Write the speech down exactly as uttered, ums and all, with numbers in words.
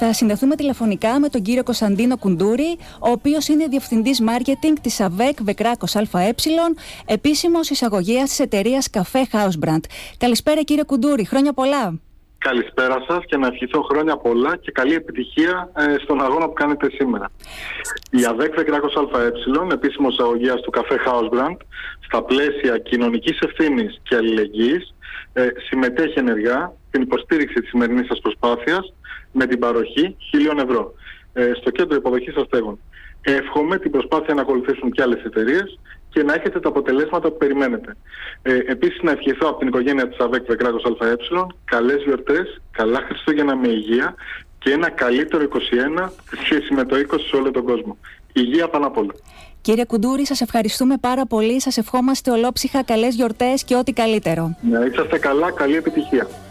Θα συνδεθούμε τηλεφωνικά με τον κύριο Κωνσταντίνο Κουντούρη, ο οποίος είναι διευθυντής μάρκετινγκ της ΑΒΕΚ Βεκράκος ΑΕ, επίσημος εισαγωγέας της εταιρείας Καφέ Hausbrand. Καλησπέρα κύριε Κουντούρη, χρόνια πολλά. Καλησπέρα σας και να ευχηθώ χρόνια πολλά και καλή επιτυχία ε, στον αγώνα που κάνετε σήμερα. Η ΑΒΕΚ Βεκράκος ΑΕ, επίσημος εισαγωγέας του Καφέ Hausbrand, στα πλαίσια κοινωνικής ευθύνης και αλληλεγγύης, ε, συμμετέχει ενεργά στην υποστήριξη της σημερινής σας προσπάθειας με την παροχή χίλιων ευρώ ε, στο κέντρο υποδοχής αστέγων. Εύχομαι την προσπάθεια να ακολουθήσουν και άλλες εταιρείες και να έχετε τα αποτελέσματα που περιμένετε. Ε, επίσης, να ευχηθώ από την οικογένεια της ΑΒΕΚ Βεκράκος ΑΕ καλές γιορτές, καλά Χριστούγεννα με υγεία και ένα καλύτερο είκοσι ένα σε σχέση με το είκοσι σε όλο τον κόσμο. Υγεία πάνω απ' όλα. Κύριε Κουντούρη, σας ευχαριστούμε πάρα πολύ. Σας ευχόμαστε ολόψυχα καλές γιορτές και ό,τι καλύτερο. Να είσαστε καλά, καλή επιτυχία.